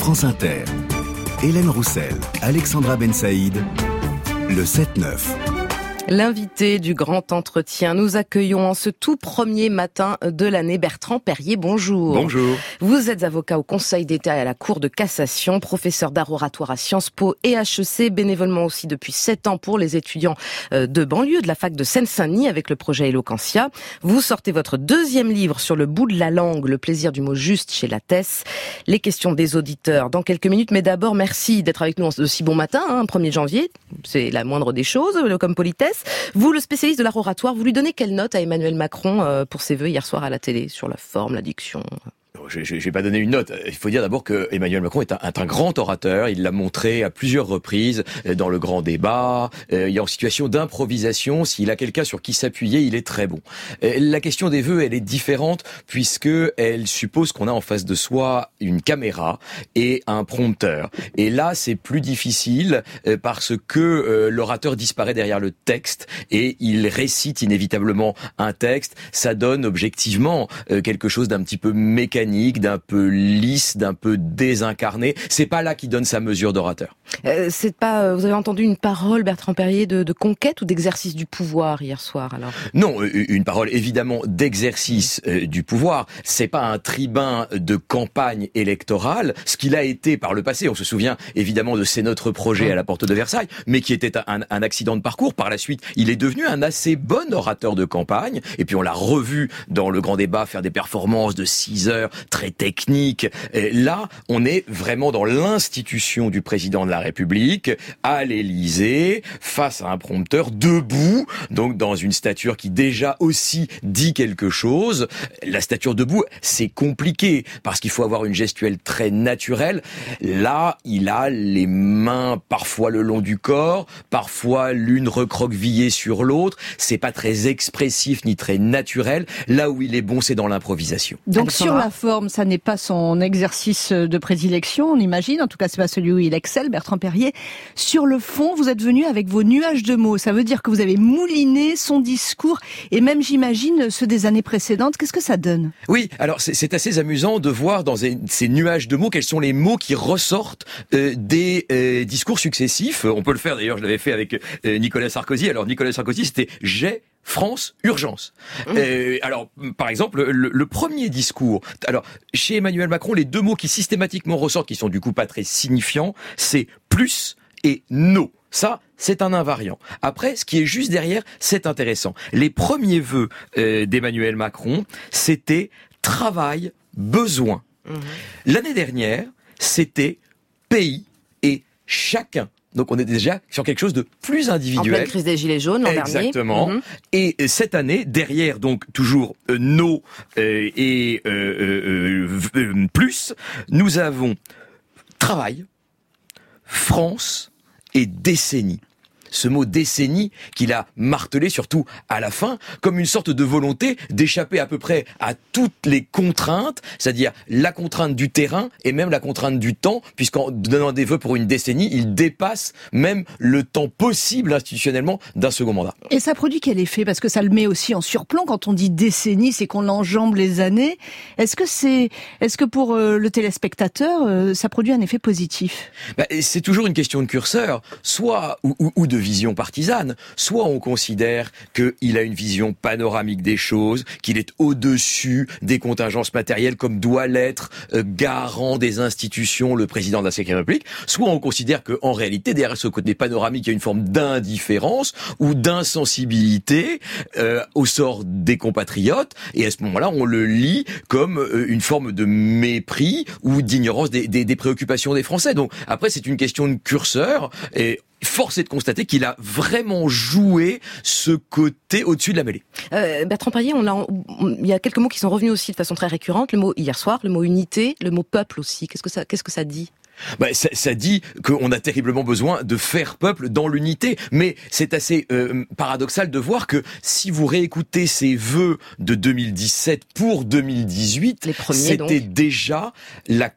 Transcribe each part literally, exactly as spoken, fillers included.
France Inter. Hélène Roussel, Alexandra Ben Saïd, le sept neuf. L'invité du grand entretien, nous accueillons en ce tout premier matin de l'année Bertrand Perrier. Bonjour. Bonjour. Vous êtes avocat au Conseil d'État et à la Cour de cassation, professeur d'art oratoire à Sciences Po et H E C, bénévolement aussi depuis sept ans pour les étudiants de banlieue de la fac de Seine-Saint-Denis avec le projet Eloquentia. Vous sortez votre deuxième livre sur le bout de la langue, le plaisir du mot juste chez Lattès. Les questions des auditeurs dans quelques minutes, mais d'abord merci d'être avec nous en ce si bon matin, hein, premier janvier. C'est la moindre des choses, comme politesse. Vous, le spécialiste de l'art oratoire, vous lui donnez quelle note à Emmanuel Macron euh, pour ses vœux hier soir à la télé, sur la forme, la diction ? Je ne vais pas donner une note. Il faut dire d'abord que Emmanuel Macron est un, est un grand orateur. Il l'a montré à plusieurs reprises dans le grand débat. Euh, il est en situation d'improvisation. S'il a quelqu'un sur qui s'appuyer, il est très bon. Euh, la question des vœux, elle est différente puisque elle suppose qu'on a en face de soi une caméra et un prompteur. Et là, c'est plus difficile euh, parce que euh, l'orateur disparaît derrière le texte et il récite inévitablement un texte. Ça donne objectivement euh, quelque chose d'un petit peu mécanique, d'un peu lisse, d'un peu désincarné. C'est pas là qu'il donne sa mesure d'orateur. Euh, c'est pas. Euh, vous avez entendu une parole, Bertrand Perrier, de, de conquête ou d'exercice du pouvoir hier soir alors ? Non, une parole évidemment d'exercice euh, du pouvoir. C'est pas un tribun de campagne électorale, ce qu'il a été par le passé. On se souvient évidemment de C'est notre projet à la porte de Versailles, mais qui était un, un accident de parcours. Par la suite, il est devenu un assez bon orateur de campagne. Et puis on l'a revu dans le grand débat faire des performances de six heures. Très technique. Et là, on est vraiment dans l'institution du président de la République, à l'Élysée, face à un prompteur, debout, donc dans une stature qui déjà aussi dit quelque chose. La stature debout, c'est compliqué, parce qu'il faut avoir une gestuelle très naturelle. Là, il a les mains parfois le long du corps, parfois l'une recroquevillée sur l'autre. C'est pas très expressif ni très naturel. Là où il est bon, c'est dans l'improvisation. Donc sur la forme, ça n'est pas son exercice de prédilection, on imagine. En tout cas, c'est pas celui où il excelle, Bertrand Perrier. Sur le fond, vous êtes venu avec vos nuages de mots. Ça veut dire que vous avez mouliné son discours et même, j'imagine, ceux des années précédentes. Qu'est-ce que ça donne ? Oui, alors c'est, c'est assez amusant de voir dans ces nuages de mots quels sont les mots qui ressortent euh, des euh, discours successifs. On peut le faire, d'ailleurs, je l'avais fait avec euh, Nicolas Sarkozy. Alors Nicolas Sarkozy, c'était « j'ai ». France, urgence. Mmh. Euh, alors, par exemple, le, le premier discours. Alors, chez Emmanuel Macron, les deux mots qui systématiquement ressortent, qui sont du coup pas très signifiants, c'est plus et no. Ça, c'est un invariant. Après, ce qui est juste derrière, c'est intéressant. Les premiers vœux euh, d'Emmanuel Macron, c'était travail, besoin. Mmh. L'année dernière, c'était pays et chacun. Donc on est déjà sur quelque chose de plus individuel. En pleine crise des Gilets jaunes l'an dernier. Exactement. Mmh. Et cette année, derrière donc toujours euh, no euh, et euh, euh, euh, plus, nous avons travail, France et décennie. Ce mot décennie qu'il a martelé surtout à la fin comme une sorte de volonté d'échapper à peu près à toutes les contraintes, c'est-à-dire la contrainte du terrain et même la contrainte du temps, puisqu'en donnant des vœux pour une décennie, il dépasse même le temps possible institutionnellement d'un second mandat. Et ça produit quel effet ? Parce que ça le met aussi en surplomb. Quand on dit décennie, c'est qu'on enjambe les années. Est-ce que c'est, est-ce que pour euh, le téléspectateur, euh, ça produit un effet positif ? Bah, c'est toujours une question de curseur, soit ou, ou, ou de vision partisane. Soit on considère qu'il a une vision panoramique des choses, qu'il est au-dessus des contingences matérielles comme doit l'être euh, garant des institutions le président de la cinquième République. Soit on considère qu'en réalité, derrière ce côté panoramique, il y a une forme d'indifférence ou d'insensibilité euh, au sort des compatriotes. Et à ce moment-là, on le lit comme euh, une forme de mépris ou d'ignorance des, des, des préoccupations des Français. Donc après, c'est une question de curseur et force est de constater qu'il a vraiment joué ce côté au-dessus de la mêlée. Euh, Bertrand Perrier, on a, on, il y a quelques mots qui sont revenus aussi de façon très récurrente. Le mot hier soir, le mot unité, le mot peuple aussi. Qu'est-ce que ça, qu'est-ce que ça dit ? Bah, ça, ça dit qu'on a terriblement besoin de faire peuple dans l'unité. Mais c'est assez euh, paradoxal de voir que si vous réécoutez ces vœux de deux mille dix-sept pour deux mille dix-huit, Les premiers, c'était donc. déjà la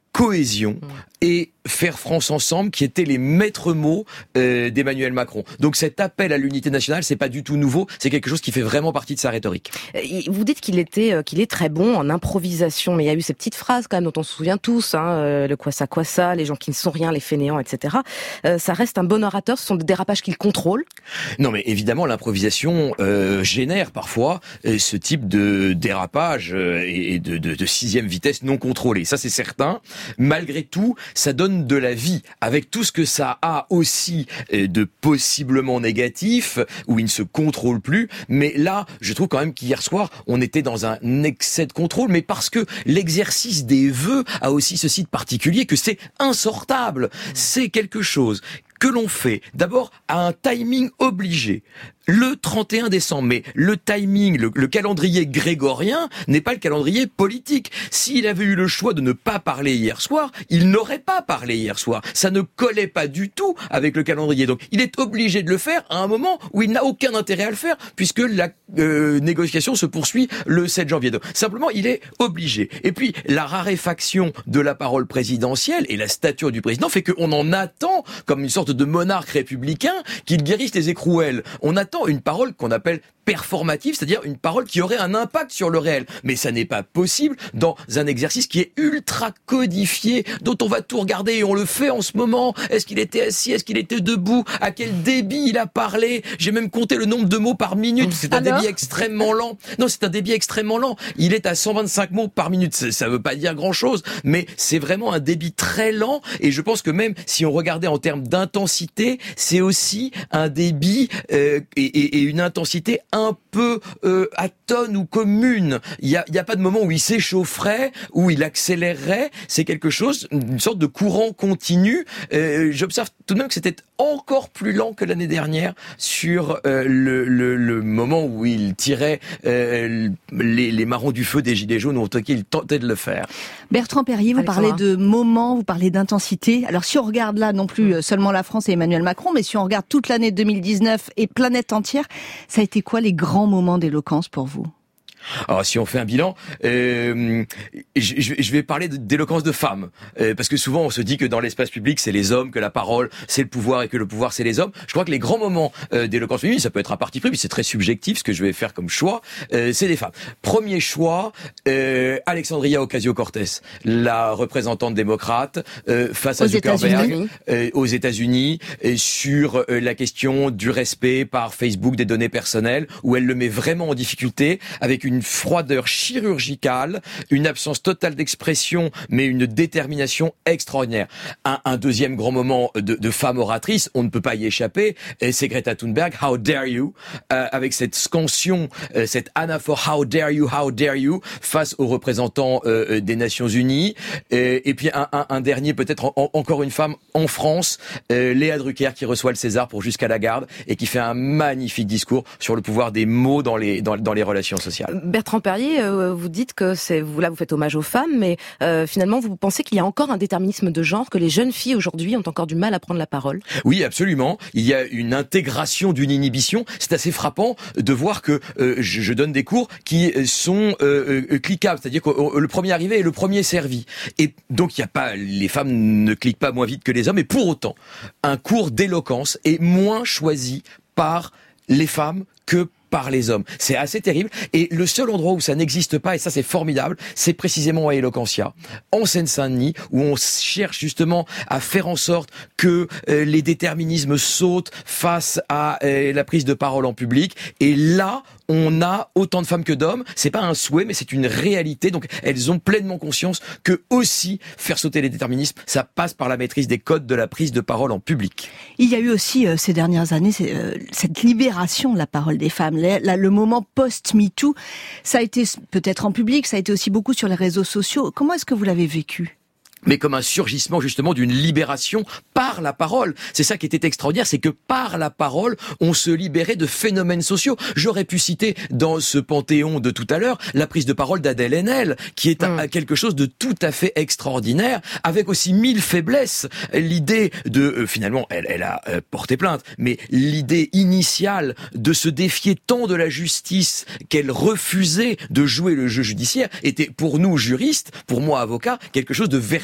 cohésion et faire France ensemble, qui étaient les maîtres mots euh, d'Emmanuel Macron. Donc cet appel à l'unité nationale, c'est pas du tout nouveau, c'est quelque chose qui fait vraiment partie de sa rhétorique. Vous dites qu'il était, euh, qu'il est très bon en improvisation, mais il y a eu ces petites phrases quand même dont on se souvient tous, hein, euh, le quoi ça, quoi ça, les gens qui ne sont rien, les fainéants, et cetera. Euh, ça reste un bon orateur, ce sont des dérapages qu'il contrôle. Non, mais évidemment, l'improvisation euh, génère parfois euh, ce type de dérapage euh, et de, de, de sixième vitesse non contrôlée. Ça, c'est certain. Malgré tout, ça donne de la vie, avec tout ce que ça a aussi de possiblement négatif, où il ne se contrôle plus. Mais là, je trouve quand même qu'hier soir, on était dans un excès de contrôle, mais parce que l'exercice des vœux a aussi ceci de particulier, que c'est insortable. C'est quelque chose que l'on fait d'abord à un timing obligé, le trente et un décembre. Mais le timing, le, le calendrier grégorien n'est pas le calendrier politique. S'il avait eu le choix de ne pas parler hier soir, il n'aurait pas parlé hier soir. Ça ne collait pas du tout avec le calendrier. Donc il est obligé de le faire à un moment où il n'a aucun intérêt à le faire, puisque la euh, négociation se poursuit le sept janvier. Donc, simplement, il est obligé. Et puis, la raréfaction de la parole présidentielle et la stature du président fait qu'on en attend comme une sorte de monarque républicain qu'il guérisse les écrouelles. On attend une parole qu'on appelle performative, c'est-à-dire une parole qui aurait un impact sur le réel. Mais ça n'est pas possible dans un exercice qui est ultra codifié, dont on va tout regarder et on le fait en ce moment. Est-ce qu'il était assis? Est-ce qu'il était debout? À quel débit il a parlé? J'ai même compté le nombre de mots par minute. C'est un Alors débit extrêmement lent. Non, c'est un débit extrêmement lent. Il est à cent vingt-cinq mots par minute. Ça ne veut pas dire grand-chose, mais c'est vraiment un débit très lent. Et je pense que même si on regardait en termes d'intensité, c'est aussi un débit euh, et, et, et une intensité un peu euh, atone ou commune. Il y a, il y a pas de moment où il s'échaufferait, où il accélérerait. C'est quelque chose, une sorte de courant continu. Euh, j'observe tout de même que c'était encore plus lent que l'année dernière sur euh, le, le, le moment où il tirait euh, les, les marrons du feu des Gilets jaunes, ou en tout cas il tentait de le faire. Bertrand Perrier, vous Alexandra. parlez de moments, vous parlez d'intensité. Alors si on regarde là non plus seulement la France et Emmanuel Macron, mais si on regarde toute l'année deux mille dix-neuf et planète entière, ça a été quoi les grands moments d'éloquence pour vous ? Alors si on fait un bilan, euh, je, je vais parler d'éloquence de femmes, euh, parce que souvent on se dit que dans l'espace public c'est les hommes, que la parole c'est le pouvoir et que le pouvoir c'est les hommes. Je crois que les grands moments euh, d'éloquence féminine, ça peut être un parti pris, mais c'est très subjectif ce que je vais faire comme choix, euh, c'est des femmes. Premier choix, euh, Alexandria Ocasio-Cortez, la représentante démocrate euh, face aux à Zuckerberg États-Unis. Euh, aux États-Unis euh, sur euh, la question du respect par Facebook des données personnelles, où elle le met vraiment en difficulté avec une froideur chirurgicale, une absence totale d'expression, mais une détermination extraordinaire. Un, un deuxième grand moment de, de femme oratrice, on ne peut pas y échapper, c'est Greta Thunberg, How dare you, euh, avec cette scansion, euh, cette anaphore How dare you, how dare you, face aux représentants euh, des Nations Unies. Et, et puis un, un, un dernier, peut-être en, en, encore une femme en France, euh, Léa Drucker, qui reçoit le César pour Jusqu'à la garde et qui fait un magnifique discours sur le pouvoir des mots dans les, dans, dans les relations sociales. Bertrand Perrier, euh, vous dites que c'est vous là vous faites hommage aux femmes, mais euh, finalement vous pensez qu'il y a encore un déterminisme de genre, que les jeunes filles aujourd'hui ont encore du mal à prendre la parole? Oui, absolument. Il y a une intégration d'une inhibition. C'est assez frappant de voir que euh, je, je donne des cours qui sont euh, euh, cliquables, c'est-à-dire que euh, le premier arrivé est le premier servi. Et donc il y a pas, les femmes ne cliquent pas moins vite que les hommes, et pour autant, un cours d'éloquence est moins choisi par les femmes que par les hommes. C'est assez terrible. Et le seul endroit où ça n'existe pas, et ça c'est formidable, c'est précisément à Eloquentia, en Seine-Saint-Denis, où on cherche justement à faire en sorte que euh, les déterminismes sautent face à euh, la prise de parole en public. Et là, on a autant de femmes que d'hommes. C'est pas un souhait, mais c'est une réalité. Donc, elles ont pleinement conscience que aussi faire sauter les déterminismes, ça passe par la maîtrise des codes de la prise de parole en public. Il y a eu aussi euh, ces dernières années euh, cette libération de la parole des femmes. Là, là, le moment post-MeToo, ça a été peut-être en public, ça a été aussi beaucoup sur les réseaux sociaux. Comment est-ce que vous l'avez vécu ? Mais comme un surgissement justement d'une libération par la parole. C'est ça qui était extraordinaire, c'est que par la parole, on se libérait de phénomènes sociaux. J'aurais pu citer dans ce panthéon de tout à l'heure la prise de parole d'Adèle Haenel, qui est un, mmh. quelque chose de tout à fait extraordinaire, avec aussi mille faiblesses. L'idée de, euh, finalement, elle, elle a euh, porté plainte, mais l'idée initiale de se défier tant de la justice qu'elle refusait de jouer le jeu judiciaire était pour nous juristes, pour moi avocat, quelque chose de vertigineux.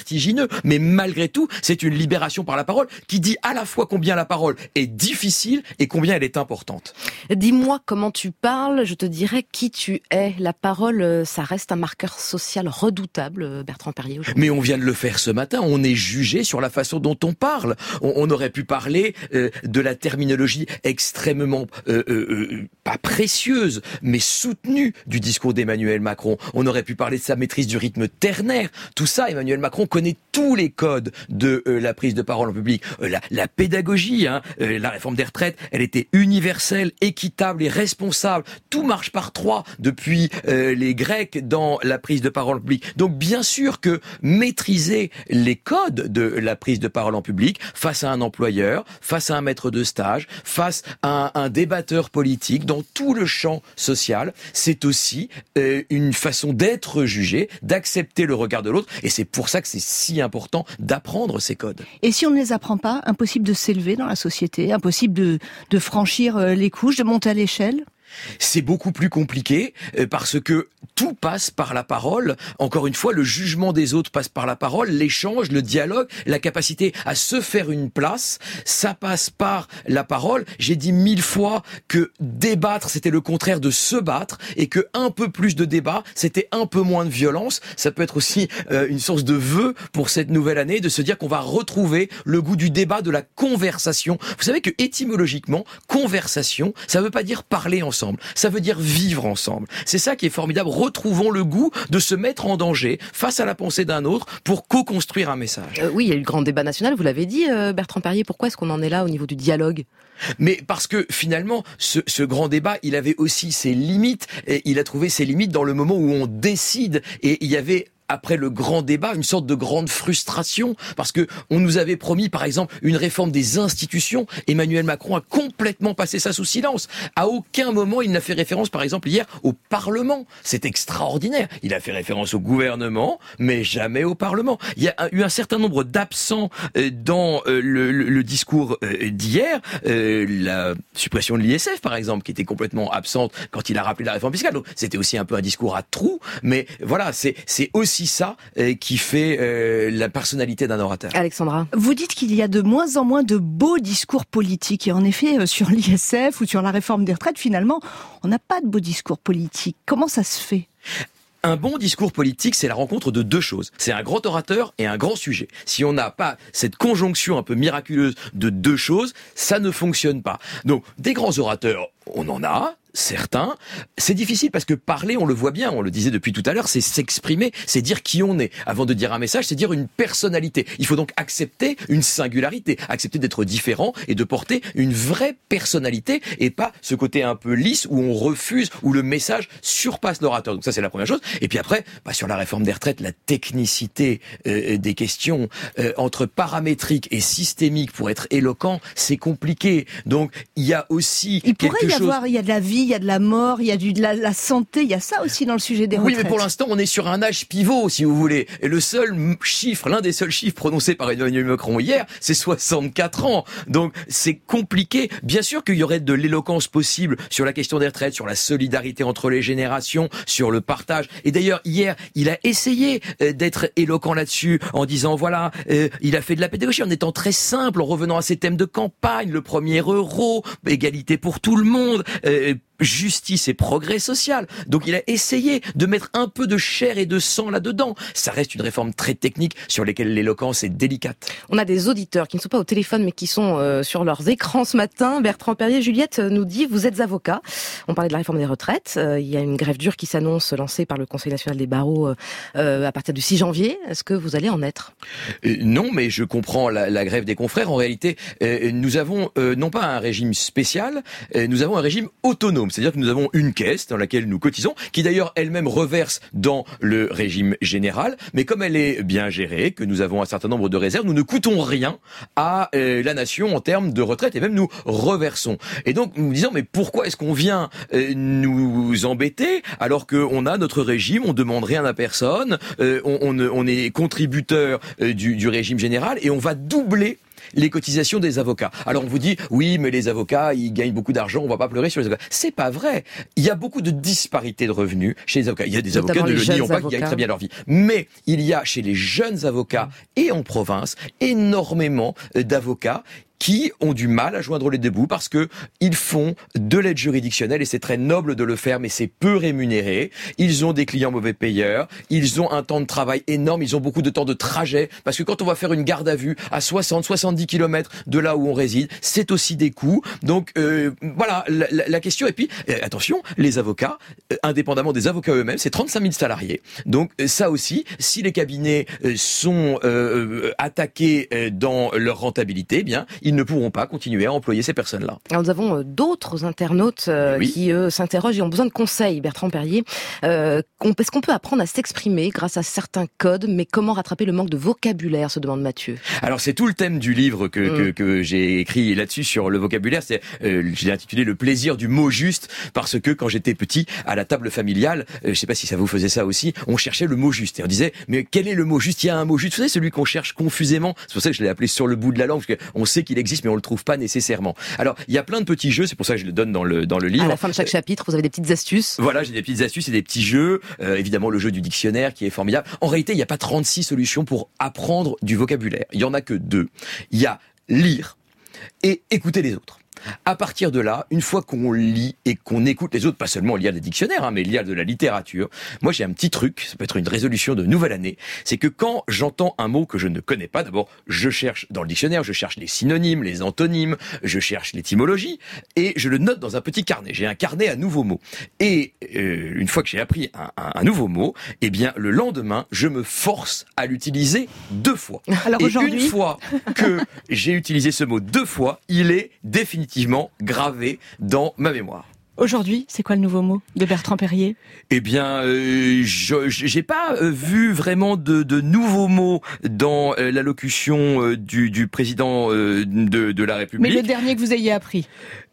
vertigineux, mais malgré tout, c'est une libération par la parole qui dit à la fois combien la parole est difficile et combien elle est importante. Dis-moi comment tu parles, je te dirai qui tu es. La parole, ça reste un marqueur social redoutable, Bertrand Perrier, aujourd'hui. Mais on vient de le faire ce matin, on est jugé sur la façon dont on parle. On, on aurait pu parler euh, de la terminologie extrêmement, euh, euh, pas précieuse, mais soutenue du discours d'Emmanuel Macron. On aurait pu parler de sa maîtrise du rythme ternaire. Tout ça, Emmanuel Macron connaît tous les codes de euh, la prise de parole en public. Euh, la, la pédagogie, hein, euh, la réforme des retraites, elle était universelle, équitable et responsable. Tout marche par trois depuis euh, les Grecs dans la prise de parole en public. Donc bien sûr que maîtriser les codes de la prise de parole en public face à un employeur, face à un maître de stage, face à un, un débatteur politique dans tout le champ social, c'est aussi euh, une façon d'être jugé, d'accepter le regard de l'autre, et c'est pour ça que c'est si important d'apprendre ces codes. Et si on ne les apprend pas, impossible de s'élever dans la société, impossible de, de franchir les couches, de monter à l'échelle ? C'est beaucoup plus compliqué parce que tout passe par la parole. Encore une fois, le jugement des autres passe par la parole, l'échange, le dialogue, la capacité à se faire une place, ça passe par la parole. J'ai dit mille fois que débattre, c'était le contraire de se battre, et que un peu plus de débat, c'était un peu moins de violence. Ça peut être aussi euh, une source de vœu pour cette nouvelle année, de se dire qu'on va retrouver le goût du débat, de la conversation. Vous savez que étymologiquement, conversation, ça veut pas dire parler ensemble. Ça veut dire vivre ensemble. C'est ça qui est formidable. Retrouvons le goût de se mettre en danger face à la pensée d'un autre pour co-construire un message. Euh, oui, il y a eu le grand débat national, vous l'avez dit, euh, Bertrand Perrier. Pourquoi est-ce qu'on en est là au niveau du dialogue ? Mais parce que finalement, ce, ce grand débat, il avait aussi ses limites. Et il a trouvé ses limites dans le moment où on décide. Et il y avait... après le grand débat, une sorte de grande frustration, parce que on nous avait promis, par exemple, une réforme des institutions. Emmanuel Macron a complètement passé ça sous silence. À aucun moment, il n'a fait référence, par exemple, hier, au Parlement. C'est extraordinaire. Il a fait référence au gouvernement, mais jamais au Parlement. Il y a eu un certain nombre d'absents dans le, le, le discours d'hier. La suppression de l'I S F, par exemple, qui était complètement absente quand il a rappelé la réforme fiscale. Donc, c'était aussi un peu un discours à trous, mais voilà, c'est, c'est aussi C'est ça euh, qui fait euh, la personnalité d'un orateur. Alexandra. Vous dites qu'il y a de moins en moins de beaux discours politiques. Et en effet, euh, sur l'I S F ou sur la réforme des retraites, finalement, on n'a pas de beaux discours politiques. Comment ça se fait ? Un bon discours politique, c'est la rencontre de deux choses. C'est un grand orateur et un grand sujet. Si on n'a pas cette conjonction un peu miraculeuse de deux choses, ça ne fonctionne pas. Donc, des grands orateurs, on en a, certains. C'est difficile parce que parler, on le voit bien, on le disait depuis tout à l'heure, c'est s'exprimer, c'est dire qui on est. Avant de dire un message, c'est dire une personnalité. Il faut donc accepter une singularité, accepter d'être différent et de porter une vraie personnalité et pas ce côté un peu lisse où on refuse, où le message surpasse l'orateur. Donc ça, c'est la première chose. Et puis après, bah, sur la réforme des retraites, la technicité euh, des questions euh, entre paramétrique et systémique pour être éloquent, c'est compliqué. Donc il y a aussi il quelque pourrait y chose... avoir, il y a de la vie, il y a de la mort, il y a du, de la, la santé, il y a ça aussi dans le sujet des retraites. Oui, mais pour l'instant, on est sur un âge pivot, si vous voulez. Et le seul chiffre, l'un des seuls chiffres prononcés par Emmanuel Macron hier, c'est soixante-quatre ans. Donc, c'est compliqué. Bien sûr qu'il y aurait de l'éloquence possible sur la question des retraites, sur la solidarité entre les générations, sur le partage. Et d'ailleurs, hier, il a essayé euh, d'être éloquent là-dessus, en disant, voilà, euh, il a fait de la pédagogie, en étant très simple, en revenant à ses thèmes de campagne, le premier euro, égalité pour tout le monde, euh, justice et progrès social. Donc il a essayé de mettre un peu de chair et de sang là-dedans. Ça reste une réforme très technique sur laquelle l'éloquence est délicate. On a des auditeurs qui ne sont pas au téléphone mais qui sont euh, sur leurs écrans ce matin. Bertrand Perrier, Juliette nous dit, vous êtes avocat. On parlait de la réforme des retraites. Euh, il y a une grève dure qui s'annonce lancée par le Conseil national des barreaux euh, à partir du six janvier. Est-ce que vous allez en être ? euh, Non, mais je comprends la, la grève des confrères. En réalité, euh, nous avons euh, non pas un régime spécial, euh, nous avons un régime autonome. C'est-à-dire que nous avons une caisse dans laquelle nous cotisons, qui d'ailleurs elle-même reverse dans le régime général, mais comme elle est bien gérée, que nous avons un certain nombre de réserves, nous ne coûtons rien à euh, la nation en termes de retraite, et même nous reversons. Et donc nous nous disons, mais pourquoi est-ce qu'on vient euh, nous embêter alors qu'on a notre régime, on demande rien à personne, euh, on, on, on est contributeur euh, du, du régime général, et on va doubler les cotisations des avocats. Alors on vous dit, oui, mais les avocats, ils gagnent beaucoup d'argent, on va pas pleurer sur les avocats. C'est pas vrai. Il y a beaucoup de disparités de revenus chez les avocats. Il y a des avocats, ne le nions pas, qui gagnent très bien leur vie. Mais il y a chez les jeunes avocats et en province énormément d'avocats qui ont du mal à joindre les deux bouts parce que ils font de l'aide juridictionnelle et c'est très noble de le faire, mais c'est peu rémunéré. Ils ont des clients mauvais payeurs, ils ont un temps de travail énorme, ils ont beaucoup de temps de trajet parce que quand on va faire une garde à vue à soixante à soixante-dix kilomètres de là où on réside, c'est aussi des coûts. Donc euh, voilà la, la, la question. Et puis euh, attention, les avocats, euh, indépendamment des avocats eux-mêmes, c'est trente-cinq mille salariés. Donc euh, ça aussi, si les cabinets euh, sont euh, attaqués euh, dans leur rentabilité, eh bien ils ne pourront pas continuer à employer ces personnes-là. Alors nous avons euh, d'autres internautes euh, oui. qui euh, s'interrogent et ont besoin de conseils. Bertrand Perrier, euh, est-ce qu'on peut apprendre à s'exprimer grâce à certains codes, mais comment rattraper le manque de vocabulaire, se demande Mathieu. Alors c'est tout le thème du livre que, mmh. que, que j'ai écrit là-dessus sur le vocabulaire. C'est, euh, j'ai intitulé Le plaisir du mot juste, parce que quand j'étais petit, à la table familiale, euh, je sais pas si ça vous faisait ça aussi, on cherchait le mot juste. Et on disait, mais quel est le mot juste? Il y a un mot juste, vous savez, celui qu'on cherche confusément. C'est pour ça que je l'ai appelé sur le bout de la langue, parce qu'on sait qu'il existe, mais on le trouve pas nécessairement. Alors, il y a plein de petits jeux, c'est pour ça que je le donne dans le, dans le livre. À la fin de chaque chapitre, vous avez des petites astuces. Voilà, j'ai des petites astuces et des petits jeux. Euh, évidemment, le jeu du dictionnaire qui est formidable. En réalité, il n'y a pas trente-six solutions pour apprendre du vocabulaire. Il y en a que deux. Il y a lire et écouter les autres. À partir de là, une fois qu'on lit et qu'on écoute les autres, pas seulement lire des dictionnaires, hein, mais lire de la littérature, moi j'ai un petit truc, ça peut être une résolution de nouvelle année, c'est que quand j'entends un mot que je ne connais pas, d'abord je cherche dans le dictionnaire, je cherche les synonymes, les antonymes, je cherche l'étymologie, et je le note dans un petit carnet. J'ai un carnet à nouveaux mots. Et euh, une fois que j'ai appris un, un, un nouveau mot, eh bien le lendemain, je me force à l'utiliser deux fois. Alors et aujourd'hui... une fois que j'ai utilisé ce mot deux fois, il est définitivement gravé dans ma mémoire. Aujourd'hui, c'est quoi le nouveau mot de Bertrand Perrier ? Eh bien, euh, je j'ai pas euh, vu vraiment de, de nouveaux mots dans euh, l'allocution euh, du, du président euh, de, de la République. Mais le dernier que vous ayez appris ?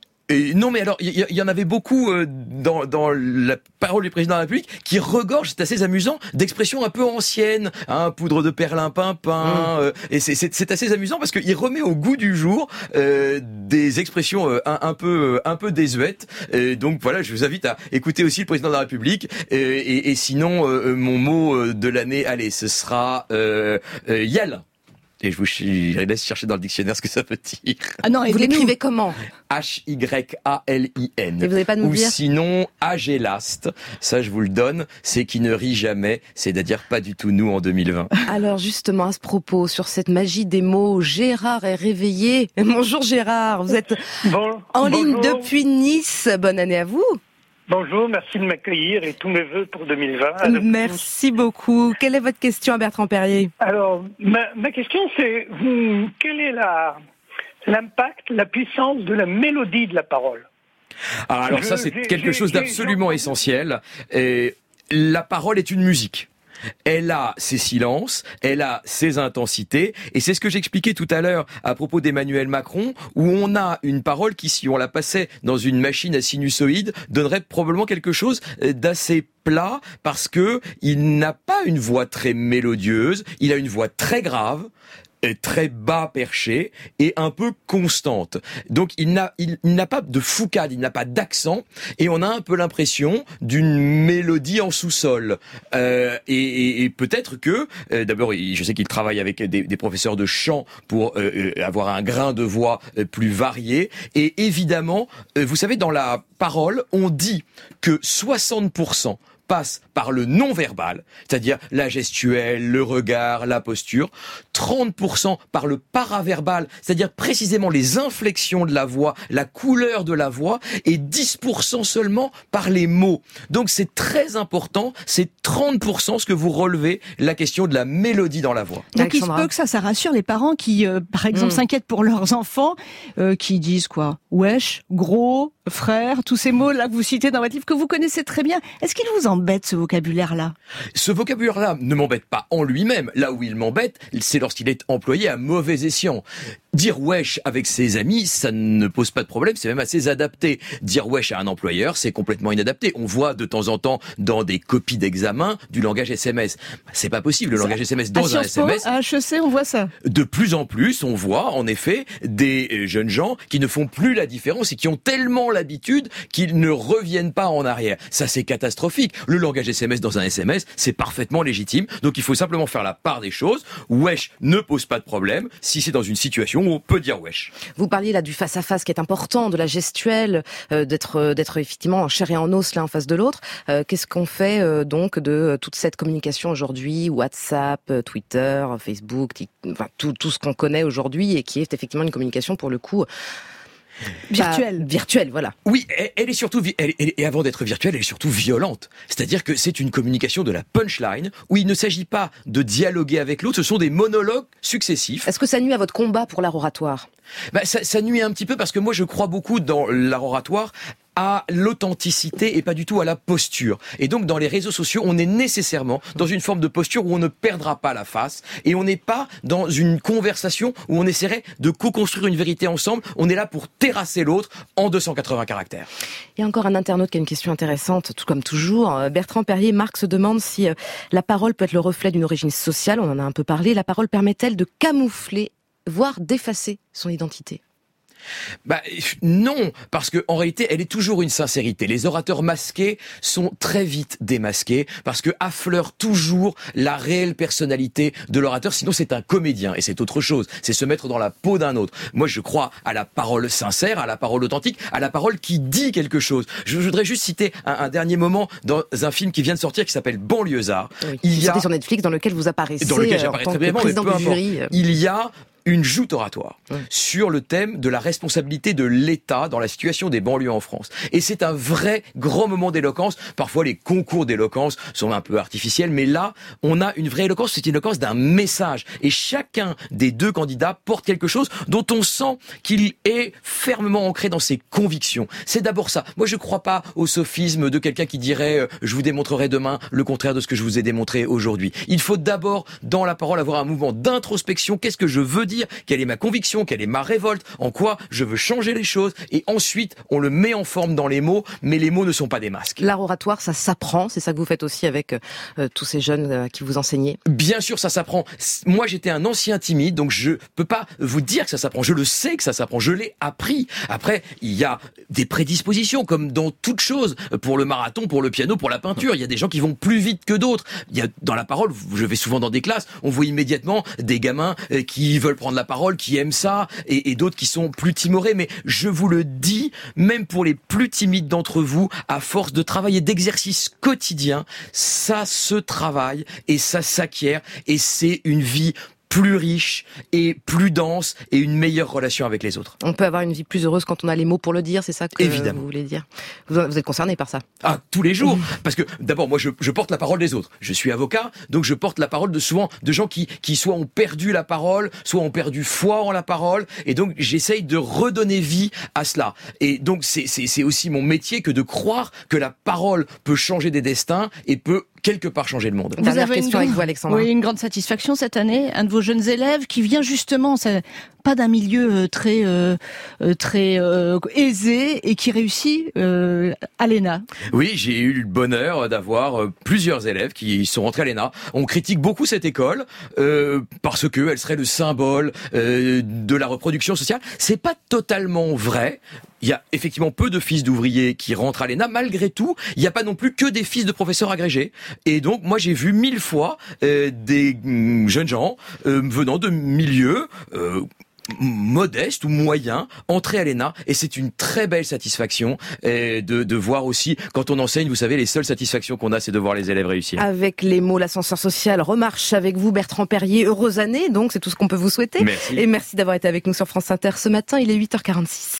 Et non, mais alors, il y, y en avait beaucoup euh, dans, dans la parole du président de la République qui regorge, c'est assez amusant, d'expressions un peu anciennes, hein, poudre de perlimpinpin, mmh. euh, et c'est, c'est, c'est assez amusant parce qu'il remet au goût du jour euh, des expressions euh, un, un peu un peu désuètes. Et donc voilà, je vous invite à écouter aussi le président de la République. Et, et, et sinon, euh, mon mot de l'année, allez, ce sera euh, euh, Yal. Et je vous je laisse chercher dans le dictionnaire ce que ça veut dire. Ah non, et vous l'écrivez comment ? H Y A L I N. Et vous n'avez pas de nous Ou dire ? sinon, Agélaste. Ça, je vous le donne. C'est qui ne rit jamais. C'est-à-dire pas du tout nous en deux mille vingt. Alors, justement, à ce propos, sur cette magie des mots, Gérard est réveillé. Bonjour Gérard. Vous êtes bon, en bonjour. ligne depuis Nice. Bonne année à vous. Bonjour, merci de m'accueillir et tous mes vœux pour deux mille vingt. Merci beaucoup. Quelle est votre question à Bertrand Perrier ? Alors, ma, ma question c'est, vous, quel est la, l'impact, la puissance de la mélodie de la parole ? Ah, alors Je, ça, c'est j'ai, quelque j'ai, chose j'ai, d'absolument j'ai... essentiel. Et la parole est une musique. Elle a ses silences, elle a ses intensités, et c'est ce que j'expliquais tout à l'heure à propos d'Emmanuel Macron, où on a une parole qui, si on la passait dans une machine à sinusoïde, donnerait probablement quelque chose d'assez plat, parce que il n'a pas une voix très mélodieuse, il a une voix très grave, très bas perché et un peu constante. Donc il n'a il, il n'a pas de foucade, il n'a pas d'accent et on a un peu l'impression d'une mélodie en sous-sol. Euh, et, et, et peut-être que euh, d'abord, je sais qu'il travaille avec des, des professeurs de chant pour euh, avoir un grain de voix plus varié. Et évidemment, euh, vous savez, dans la parole, on dit que soixante pour cent passe par le non-verbal, c'est-à-dire la gestuelle, le regard, la posture, trente pour cent par le paraverbal, c'est-à-dire précisément les inflexions de la voix, la couleur de la voix, et dix pour cent seulement par les mots. Donc c'est très important, c'est trente pour cent ce que vous relevez, la question de la mélodie dans la voix. Donc il se peut que ça, ça rassure les parents qui, euh, par exemple, mmh. s'inquiètent pour leurs enfants, euh, qui disent quoi ? Wesh, gros, frère, tous ces mots-là que vous citez dans votre livre, que vous connaissez très bien. Est-ce qu'ils vous embêtent embête, ce vocabulaire-là? Ce vocabulaire-là ne m'embête pas en lui-même. Là où il m'embête, c'est lorsqu'il est employé à mauvais escient. Dire wesh avec ses amis, ça ne pose pas de problème, c'est même assez adapté. Dire wesh à un employeur, c'est complètement inadapté. On voit de temps en temps dans des copies d'examen du langage S M S. C'est pas possible, le ça, langage S M S dans un S M S. À H E C, on voit ça. De plus en plus, on voit en effet des jeunes gens qui ne font plus la différence et qui ont tellement l'habitude qu'ils ne reviennent pas en arrière. Ça, c'est catastrophique. Le langage S M S dans un S M S, c'est parfaitement légitime. Donc il faut simplement faire la part des choses. Wesh ne pose pas de problème si c'est dans une situation on peut dire wesh. Vous parliez là du face-à-face qui est important, de la gestuelle, euh, d'être euh, d'être effectivement en chair et en os l'un en face de l'autre. Euh, qu'est-ce qu'on fait euh, donc de euh, toute cette communication aujourd'hui, WhatsApp, euh, Twitter, Facebook, tic, enfin tout, tout ce qu'on connaît aujourd'hui et qui est effectivement une communication pour le coup virtuelle. Bah, virtuelle, voilà. Oui, elle est surtout, elle, elle, et avant d'être virtuelle, elle est surtout violente. C'est-à-dire que c'est une communication de la punchline, où il ne s'agit pas de dialoguer avec l'autre, ce sont des monologues successifs. Est-ce que ça nuit à votre combat pour l'art oratoire ? Bah, ça, ça nuit un petit peu parce que moi je crois beaucoup dans l'art oratoire à l'authenticité et pas du tout à la posture. Et donc dans les réseaux sociaux, on est nécessairement dans une forme de posture où on ne perdra pas la face et on n'est pas dans une conversation où on essaierait de co-construire une vérité ensemble. On est là pour terrasser l'autre en deux cent quatre-vingts caractères. Il y a encore un internaute qui a une question intéressante, tout comme toujours. Bertrand Perrier, Marc se demande si la parole peut être le reflet d'une origine sociale. On en a un peu parlé. La parole permet-elle de camoufler, voire d'effacer son identité ? Bah non, parce que en réalité, elle est toujours une sincérité. Les orateurs masqués sont très vite démasqués parce que affleurent toujours la réelle personnalité de l'orateur. Sinon, c'est un comédien et c'est autre chose. C'est se mettre dans la peau d'un autre. Moi, je crois à la parole sincère, à la parole authentique, à la parole qui dit quelque chose. Je voudrais juste citer un, un dernier moment dans un film qui vient de sortir qui s'appelle Banlieusard. Oui, il y a sur Netflix dans lequel vous apparaissez dans lequel en tant que président du jury. Il y a une joute oratoire oui. sur le thème de la responsabilité de l'État dans la situation des banlieues en France. Et c'est un vrai grand moment d'éloquence. Parfois, les concours d'éloquence sont un peu artificiels, mais là, on a une vraie éloquence. C'est une éloquence d'un message. Et chacun des deux candidats porte quelque chose dont on sent qu'il est fermement ancré dans ses convictions. C'est d'abord ça. Moi, je ne crois pas au sophisme de quelqu'un qui dirait euh, « je vous démontrerai demain le contraire de ce que je vous ai démontré aujourd'hui ». Il faut d'abord, dans la parole, avoir un mouvement d'introspection. Qu'est-ce que je veux dire ? Quelle est ma conviction, quelle est ma révolte, en quoi je veux changer les choses, et ensuite on le met en forme dans les mots, mais les mots ne sont pas des masques. L'art oratoire, ça s'apprend, c'est ça que vous faites aussi avec euh, tous ces jeunes euh, qui vous enseignez? Bien sûr, ça s'apprend. Moi, j'étais un ancien timide, donc je peux pas vous dire que ça s'apprend. Je le sais que ça s'apprend, je l'ai appris. Après, il y a des prédispositions, comme dans toute chose, pour le marathon, pour le piano, pour la peinture. Il y a des gens qui vont plus vite que d'autres. Il y a dans la parole, je vais souvent dans des classes, on voit immédiatement des gamins qui veulent prendre la parole, qui aiment ça, et, et d'autres qui sont plus timorés. Mais je vous le dis, même pour les plus timides d'entre vous, à force de travail et d'exercice quotidien, ça se travaille et ça s'acquiert, et c'est une vie plus riche et plus dense et une meilleure relation avec les autres. On peut avoir une vie plus heureuse quand on a les mots pour le dire, c'est ça que Évidemment. vous voulez dire? Vous êtes concerné par ça? Ah, tous les jours. Parce que d'abord, moi, je, je porte la parole des autres. Je suis avocat, donc je porte la parole de souvent de gens qui, qui soit ont perdu la parole, soit ont perdu foi en la parole, et donc j'essaye de redonner vie à cela. Et donc c'est, c'est, c'est aussi mon métier que de croire que la parole peut changer des destins et peut quelque part changer le monde. Vous Dernière avez question une, avec vous, Alexandra. Oui, une grande satisfaction cette année. Un de vos jeunes élèves qui vient justement, ça, pas d'un milieu très euh, très euh, aisé et qui réussit euh, à l'E N A. Oui, j'ai eu le bonheur d'avoir plusieurs élèves qui sont rentrés à l'E N A. On critique beaucoup cette école euh, parce que elle serait le symbole euh, de la reproduction sociale. C'est pas totalement vrai. Il y a effectivement peu de fils d'ouvriers qui rentrent à l'E N A. Malgré tout, il n'y a pas non plus que des fils de professeurs agrégés. Et donc, moi, j'ai vu mille fois euh, des mm, jeunes gens euh, venant de milieux euh, modestes ou moyens entrer à l'E N A. Et c'est une très belle satisfaction euh, de, de voir aussi, quand on enseigne, vous savez, les seules satisfactions qu'on a, c'est de voir les élèves réussir. Avec les mots, l'ascenseur social remarche avec vous, Bertrand Perrier. Heureuse année, donc c'est tout ce qu'on peut vous souhaiter. Merci. Et merci d'avoir été avec nous sur France Inter ce matin. Il est huit heures quarante-six.